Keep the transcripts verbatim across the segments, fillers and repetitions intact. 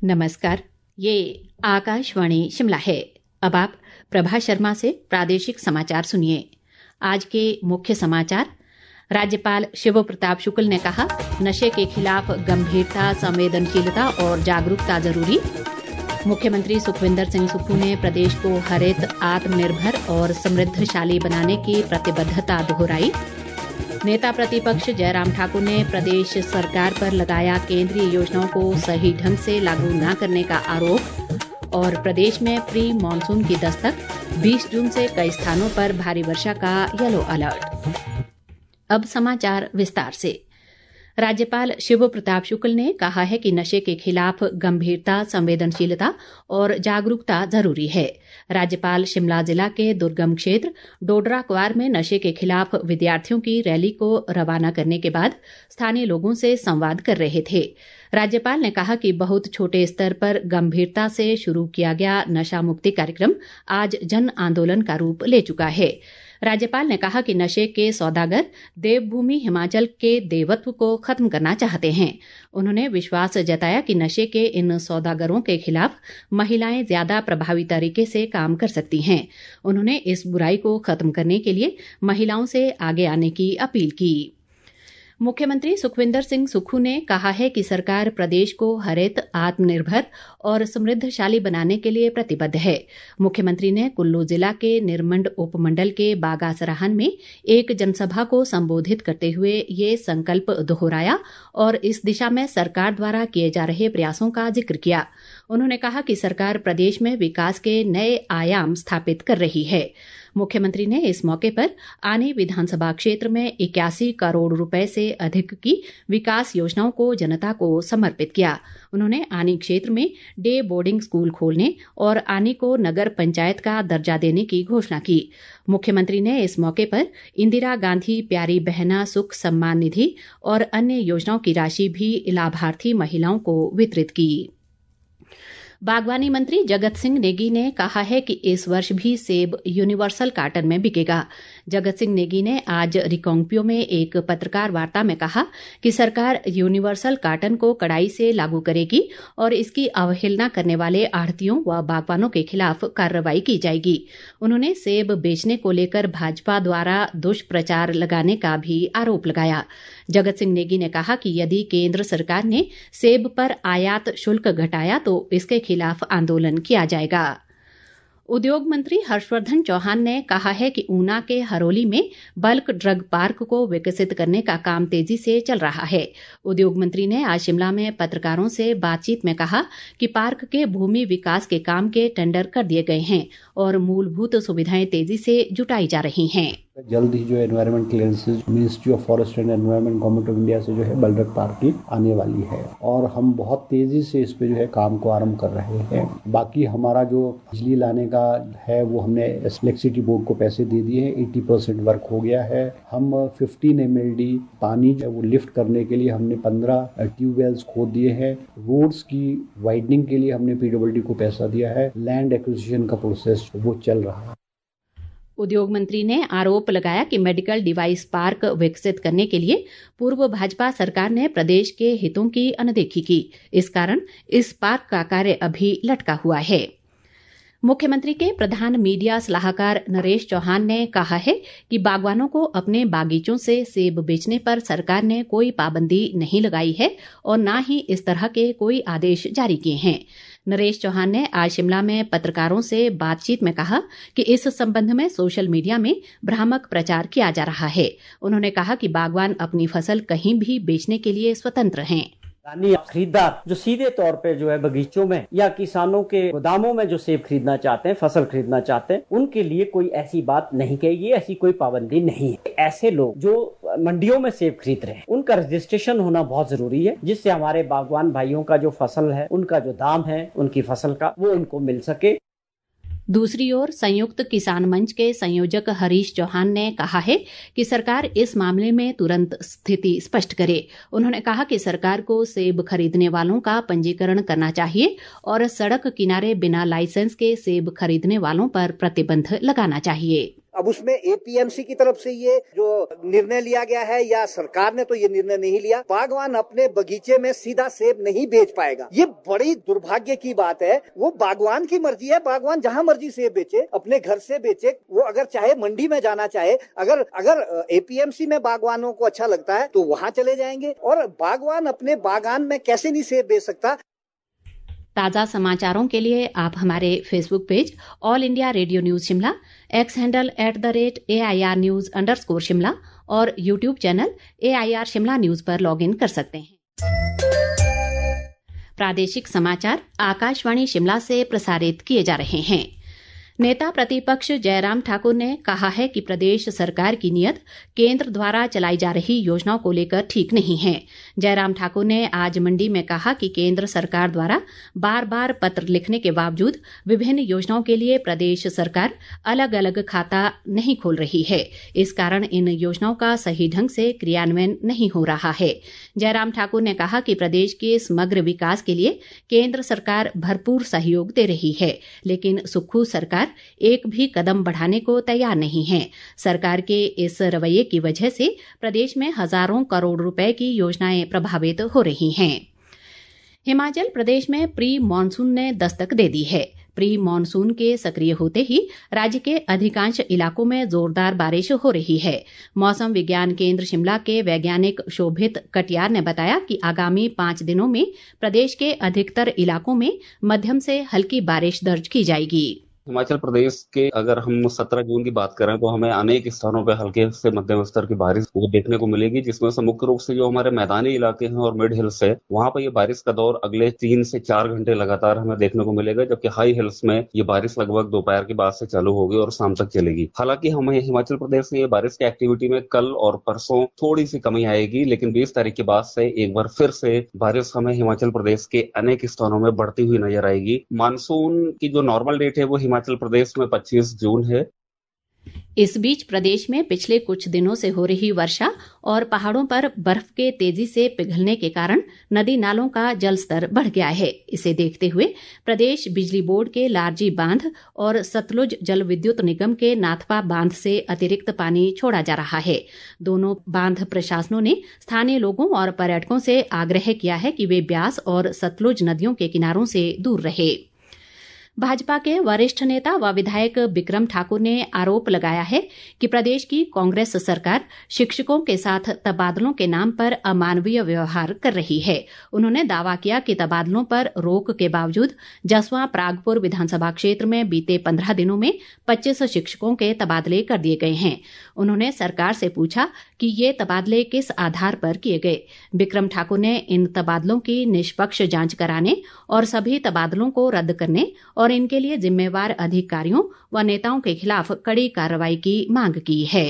नमस्कार, ये आकाशवाणी शिमला है। अब आप प्रभा शर्मा से प्रादेशिक समाचार सुनिए। आज के मुख्य समाचार। राज्यपाल शिव प्रताप शुक्ल ने कहा, नशे के खिलाफ गंभीरता, संवेदनशीलता और जागरूकता जरूरी। मुख्यमंत्री सुखविंदर सिंह सुक्खू ने प्रदेश को हरित, आत्मनिर्भर और समृद्धशाली बनाने की प्रतिबद्धता दोहराई। नेता प्रतिपक्ष जयराम ठाकुर ने प्रदेश सरकार पर लगाया केंद्रीय योजनाओं को सही ढंग से लागू न करने का आरोप। और प्रदेश में प्री मानसून की दस्तक, बीस जून से कई स्थानों पर भारी वर्षा का येलो अलर्ट। अब समाचार विस्तार से। राज्यपाल शिव प्रताप शुक्ल ने कहा है कि नशे के खिलाफ गंभीरता, संवेदनशीलता और जागरूकता जरूरी है। राज्यपाल शिमला जिला के दुर्गम क्षेत्र डोडरा क्वार में नशे के खिलाफ विद्यार्थियों की रैली को रवाना करने के बाद स्थानीय लोगों से संवाद कर रहे थे। राज्यपाल ने कहा कि बहुत छोटे स्तर पर गंभीरता से शुरू किया गया नशा मुक्ति कार्यक्रम आज जन आंदोलन का रूप ले चुका है। राज्यपाल ने कहा कि नशे के सौदागर देवभूमि हिमाचल के देवत्व को खत्म करना चाहते हैं। उन्होंने विश्वास जताया कि नशे के इन सौदागरों के खिलाफ महिलाएं ज्यादा प्रभावी तरीके से काम कर सकती हैं। उन्होंने इस बुराई को खत्म करने के लिए महिलाओं से आगे आने की अपील की। मुख्यमंत्री सुखविंदर सिंह सुक्खू ने कहा है कि सरकार प्रदेश को हरित, आत्मनिर्भर और समृद्धशाली बनाने के लिए प्रतिबद्ध है। मुख्यमंत्री ने कुल्लू जिला के निरमंड उपमंडल के बागा सराहन में एक जनसभा को संबोधित करते हुए ये संकल्प दोहराया और इस दिशा में सरकार द्वारा किए जा रहे प्रयासों का जिक्र किया। उन्होंने कहा कि सरकार प्रदेश में विकास के नए आयाम स्थापित कर रही है। मुख्यमंत्री ने इस मौके पर आनी विधानसभा क्षेत्र में इक्यासी करोड़ रुपए से अधिक की विकास योजनाओं को जनता को समर्पित किया। उन्होंने आनी क्षेत्र में डे बोर्डिंग स्कूल खोलने और आनी को नगर पंचायत का दर्जा देने की घोषणा की। मुख्यमंत्री ने इस मौके पर इंदिरा गांधी प्यारी बहना सुख सम्मान निधि और अन्य योजनाओं की राशि भी लाभार्थी महिलाओं को वितरित की। बागवानी मंत्री जगत सिंह नेगी ने कहा है कि इस वर्ष भी सेब यूनिवर्सल कार्टन में बिकेगा। जगत सिंह नेगी ने आज रिकांगपिओ में एक पत्रकार वार्ता में कहा कि सरकार यूनिवर्सल कार्टन को कड़ाई से लागू करेगी और इसकी अवहेलना करने वाले आढ़तियों व बागवानों के खिलाफ कार्रवाई की जाएगी। उन्होंने सेब बेचने को लेकर भाजपा द्वारा दुष्प्रचार लगाने का भी आरोप लगाया। जगत सिंह नेगी ने कहा कि यदि केंद्र सरकार ने सेब पर आयात शुल्क घटाया तो इसके खिलाफ आंदोलन किया जाएगा। उद्योग मंत्री हर्षवर्धन चौहान ने कहा है कि ऊना के हरोली में बल्क ड्रग पार्क को विकसित करने का काम तेजी से चल रहा है। उद्योग मंत्री ने आज शिमला में पत्रकारों से बातचीत में कहा कि पार्क के भूमि विकास के काम के टेंडर कर दिए गए हैं और मूलभूत सुविधाएं तेजी से जुटाई जा रही हैं। जल्द ही जो environment clearances ministry of forest and environment government of India से जो है बल्क ड्रग पार्क की आने वाली है और हम बहुत तेजी से इस पे जो है काम को आरंभ कर रहे हैं। बाकी हमारा जो बिजली लाने का है वो हमने इलेक्ट्रिसिटी बोर्ड को पैसे दे दिए हैं। अस्सी परसेंट वर्क हो गया है। हम पंद्रह एम एल डी पानी जो है वो लिफ्ट करने के लिए हमने पंद्रह ट्यूबवेल्स खोद दिए हैं। रोड्स की वाइडनिंग के लिए हमने पीडब्ल्यूडी को पैसा दिया है। लैंड एक्विजिशन का प्रोसेस वो चल रहा है। उद्योग मंत्री ने आरोप लगाया कि मेडिकल डिवाइस पार्क विकसित करने के लिए पूर्व भाजपा सरकार ने प्रदेश के हितों की अनदेखी की। इस कारण इस पार्क का कार्य अभी लटका हुआ है। मुख्यमंत्री के प्रधान मीडिया सलाहकार नरेश चौहान ने कहा है कि बागवानों को अपने बागीचों से सेब बेचने पर सरकार ने कोई पाबंदी नहीं लगाई है और न ही इस तरह के कोई आदेश जारी किए हैं। नरेश चौहान ने आज शिमला में पत्रकारों से बातचीत में कहा कि इस संबंध में सोशल मीडिया में भ्रामक प्रचार किया जा रहा है। उन्होंने कहा कि बागवान अपनी फसल कहीं भी बेचने के लिए स्वतंत्र हैं। खरीदार जो सीधे तौर पे जो है बगीचों में या किसानों के गोदामों में जो सेब खरीदना चाहते हैं, फसल खरीदना चाहते हैं, उनके लिए कोई ऐसी बात नहीं कहेगी, ऐसी कोई पाबंदी नहीं है। ऐसे लोग जो मंडियों में सेब खरीद रहे हैं उनका रजिस्ट्रेशन होना बहुत जरूरी है, जिससे हमारे बागवान भाइयों का जो फसल है, उनका जो दाम है उनकी फसल का, वो उनको मिल सके। दूसरी ओर संयुक्त किसान मंच के संयोजक हरीश चौहान ने कहा है कि सरकार इस मामले में तुरंत स्थिति स्पष्ट करे। उन्होंने कहा कि सरकार को सेब खरीदने वालों का पंजीकरण करना चाहिए और सड़क किनारे बिना लाइसेंस के सेब खरीदने वालों पर प्रतिबंध लगाना चाहिए। अब उसमें एपीएमसी की तरफ से ये जो निर्णय लिया गया है या सरकार ने तो ये निर्णय नहीं लिया, बागवान अपने बगीचे में सीधा सेब नहीं बेच पाएगा। ये बड़ी दुर्भाग्य की बात है। वो बागवान की मर्जी है, बागवान जहां मर्जी सेब बेचे, अपने घर से बेचे। वो अगर चाहे मंडी में जाना चाहे, अगर अगर एपीएमसी में बागवानों को अच्छा लगता है तो वहां चले जाएंगे। और बागवान अपने बागान में कैसे नहीं सेब बेच सकता। ताज़ा समाचारों के लिए आप हमारे Facebook page All India Radio news Shimla, X handle at the rate A I R news underscore Shimla और YouTube channel A I R Shimla news पर लॉग इन कर सकते हैं। प्रादेशिक समाचार आकाशवाणी शिमला से प्रसारित किए जा रहे हैं। नेता प्रतिपक्ष जयराम ठाकुर ने कहा है कि प्रदेश सरकार की नीयत केंद्र द्वारा चलाई जा रही योजनाओं को लेकर ठीक नहीं है। जयराम ठाकुर ने आज मंडी में कहा कि केंद्र सरकार द्वारा बार बार पत्र लिखने के बावजूद विभिन्न योजनाओं के लिए प्रदेश सरकार अलग अलग खाता नहीं खोल रही है। इस कारण इन योजनाओं का सही ढंग से क्रियान्वयन नहीं हो रहा है। जयराम ठाकुर ने कहा कि प्रदेश के समग्र विकास के लिए केंद्र सरकार भरपूर सहयोग दे रही है, लेकिन सुक्खू सरकार एक भी कदम बढ़ाने को तैयार नहीं है। सरकार के इस रवैये की वजह से प्रदेश में हजारों करोड़ रुपए की योजनाएं प्रभावित हो रही हैं। हिमाचल प्रदेश में प्री मानसून ने दस्तक दे दी है। प्री मानसून के सक्रिय होते ही राज्य के अधिकांश इलाकों में जोरदार बारिश हो रही है। मौसम विज्ञान केंद्र शिमला के वैज्ञानिक शोभित कटियार ने बताया कि आगामी पांच दिनों में प्रदेश के अधिकतर इलाकों में मध्यम से हल्की बारिश दर्ज की जाएगी। हिमाचल प्रदेश के अगर हम सत्रह जून की बात करें तो हमें अनेक स्थानों पर हल्के से मध्यम स्तर की बारिश वो देखने को मिलेगी, जिसमें से मुख्य रूप से जो हमारे मैदानी इलाके हैं और मिड हिल्स है वहां पर ये बारिश का दौर अगले तीन से चार घंटे लगातार हमें देखने को मिलेगा, जबकि हाई हिल्स में ये बारिश लगभग दोपहर के बाद से चालू होगी और शाम तक चलेगी। हालांकि हमें हिमाचल प्रदेश में ये बारिश की एक्टिविटी में कल और परसों थोड़ी सी कमी आएगी, लेकिन बीस तारीख के बाद से एक बार फिर से बारिश हमें हिमाचल प्रदेश के अनेक स्थानों में बढ़ती हुई नजर आएगी। मानसून की जो नॉर्मल डेट है वो हिमाचल प्रदेश में पच्चीस जून है। इस बीच प्रदेश में पिछले कुछ दिनों से हो रही वर्षा और पहाड़ों पर बर्फ के तेजी से पिघलने के कारण नदी नालों का जलस्तर बढ़ गया है। इसे देखते हुए प्रदेश बिजली बोर्ड के लारजी बांध और सतलुज जल विद्युत निगम के नाथपा बांध से अतिरिक्त पानी छोड़ा जा रहा है। दोनों बांध प्रशासनों ने स्थानीय लोगों और पर्यटकों से आग्रह किया है कि वे ब्यास और सतलुज नदियों के किनारों से दूर रहे। भाजपा के वरिष्ठ नेता व विधायक बिक्रम ठाकुर ने आरोप लगाया है कि प्रदेश की कांग्रेस सरकार शिक्षकों के साथ तबादलों के नाम पर अमानवीय व्यवहार कर रही है। उन्होंने दावा किया कि तबादलों पर रोक के बावजूद जसवां परागपुर विधानसभा क्षेत्र में बीते पंद्रह दिनों में पच्चीस शिक्षकों के तबादले कर दिए गए हैं। उन्होंने सरकार से पूछा कि ये तबादले किस आधार पर किए गए। बिक्रम ठाकुर ने इन तबादलों की निष्पक्ष जांच कराने और सभी तबादलों को रद्द करने और इनके लिए जिम्मेवार अधिकारियों व नेताओं के खिलाफ कड़ी कार्रवाई की मांग की है।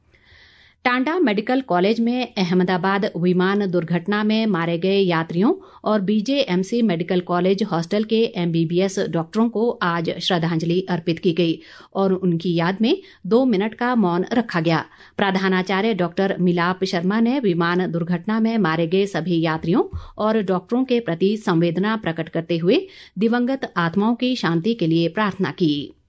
टांडा मेडिकल कॉलेज में अहमदाबाद विमान दुर्घटना में मारे गए यात्रियों और बीजेएमसी मेडिकल कॉलेज हॉस्टल के एमबीबीएस डॉक्टरों को आज श्रद्धांजलि अर्पित की गई और उनकी याद में दो मिनट का मौन रखा गया। प्रधानाचार्य डॉक्टर मिलाप शर्मा ने विमान दुर्घटना में मारे गए सभी यात्रियों और डॉक्टरों के प्रति संवेदना प्रकट करते हुए दिवंगत आत्माओं की शांति के लिए प्रार्थना की।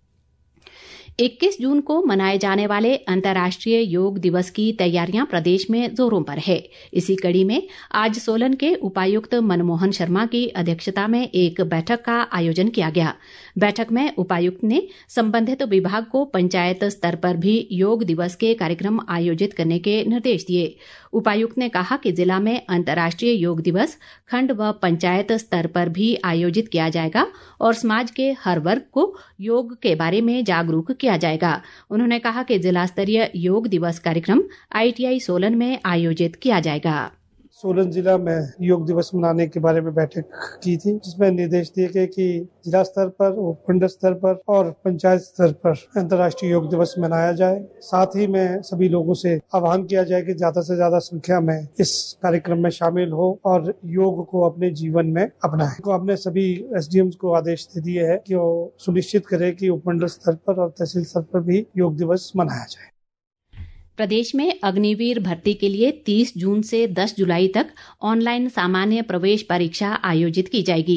इक्कीस जून को मनाए जाने वाले अंतर्राष्ट्रीय योग दिवस की तैयारियां प्रदेश में जोरों पर है। इसी कड़ी में आज सोलन के उपायुक्त मनमोहन शर्मा की अध्यक्षता में एक बैठक का आयोजन किया गया। बैठक में उपायुक्त ने संबंधित विभाग को पंचायत स्तर पर भी योग दिवस के कार्यक्रम आयोजित करने के निर्देश दिए। उपायुक्त ने कहा कि जिला में अंतर्राष्ट्रीय योग दिवस खंड व पंचायत स्तर पर भी आयोजित किया जाएगा और समाज के हर वर्ग को योग के बारे में जागरूक किया जाएगा। उन्होंने कहा कि जिला स्तरीय योग दिवस कार्यक्रम आईटीआई सोलन में आयोजित किया जाएगा। सोलन जिला में योग दिवस मनाने के बारे में बैठक की थी, जिसमें निर्देश दिए गए कि जिला स्तर पर, उपखंड स्तर पर और पंचायत स्तर पर अंतर्राष्ट्रीय योग दिवस मनाया जाए। साथ ही में सभी लोगों से आह्वान किया जाए कि ज्यादा से ज्यादा संख्या में इस कार्यक्रम में शामिल हो और योग को अपने जीवन में अपनाएं। तो हमने सभी एसडीएम को आदेश दे दिए है कि वो सुनिश्चित करे कि उपमंडल स्तर पर और तहसील स्तर पर भी योग दिवस मनाया जाए। प्रदेश में अग्निवीर भर्ती के लिए तीस जून से दस जुलाई तक ऑनलाइन सामान्य प्रवेश परीक्षा आयोजित की जाएगी।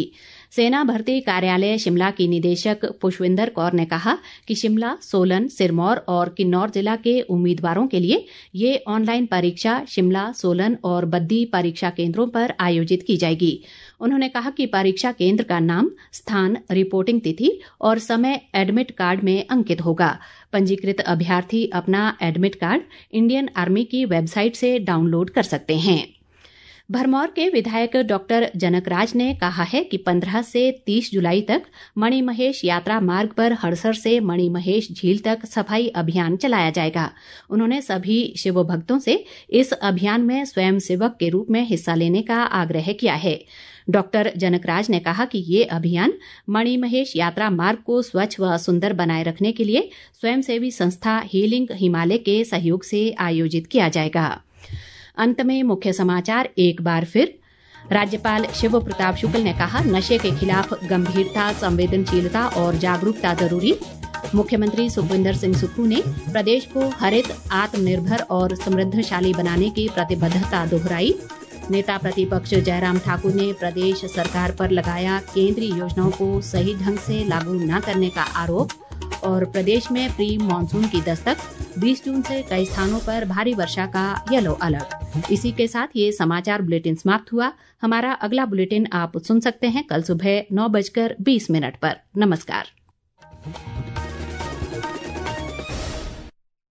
सेना भर्ती कार्यालय शिमला की निदेशक पुष्पिंदर कौर ने कहा कि शिमला, सोलन, सिरमौर और किन्नौर जिला के उम्मीदवारों के लिए ये ऑनलाइन परीक्षा शिमला, सोलन और बद्दी परीक्षा केंद्रों पर आयोजित की जाएगी। उन्होंने कहा कि परीक्षा केंद्र का नाम, स्थान, रिपोर्टिंग तिथि और समय एडमिट कार्ड में अंकित होगा। पंजीकृत अभ्यर्थी अपना एडमिट कार्ड इंडियन आर्मी की वेबसाइट से डाउनलोड कर सकते हैं। भरमौर के विधायक डॉक्टर जनकराज ने कहा है कि पंद्रह से तीस जुलाई तक मणिमहेश यात्रा मार्ग पर हड़सर से मणिमहेश झील तक सफाई अभियान चलाया जाएगा। उन्होंने सभी शिव भक्तों से इस अभियान में स्वयं सेवक के रूप में हिस्सा लेने का आग्रह किया है। डॉक्टर जनकराज ने कहा कि ये अभियान मणिमहेश यात्रा मार्ग को स्वच्छ व सुंदर बनाए रखने के लिए स्वयंसेवी संस्था हीलिंग हिमालय के सहयोग से आयोजित किया जाएगा। अंत में मुख्य समाचार एक बार फिर। राज्यपाल शिव प्रताप शुक्ल ने कहा, नशे के खिलाफ गंभीरता, संवेदनशीलता और जागरूकता जरूरी। मुख्यमंत्री सुखविंदर सिंह सुक्खू ने प्रदेश को हरित, आत्मनिर्भर और समृद्धशाली बनाने की प्रतिबद्धता दोहराई। नेता प्रतिपक्ष जयराम ठाकुर ने प्रदेश सरकार पर लगाया केंद्रीय योजनाओं को सही ढंग से लागू न करने का आरोप। और प्रदेश में प्री मानसून की दस्तक, बीस जून से कई स्थानों पर भारी वर्षा का येलो अलर्ट। इसी के साथ ये समाचार बुलेटिन समाप्त हुआ। हमारा अगला बुलेटिन आप सुन सकते हैं कल सुबह नौ बजकर बीस मिनट पर। नमस्कार।